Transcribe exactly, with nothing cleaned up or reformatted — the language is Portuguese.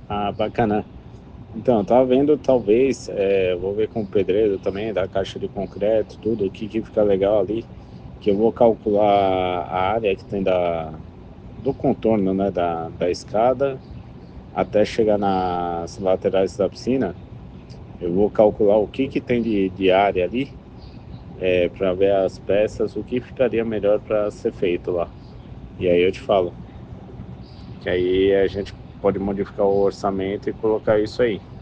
Ah, bacana. Então, eu tava vendo, talvez, é, eu vou ver com o pedreiro também, da caixa de concreto, tudo, o que que fica legal ali, que eu vou calcular a área que tem da, do contorno, né, da, da escada, até chegar nas laterais da piscina. Eu vou calcular o que que tem de, de área ali, é, para ver as peças, o que ficaria melhor para ser feito lá. E aí eu te falo, que aí a gente pode modificar o orçamento e colocar isso aí.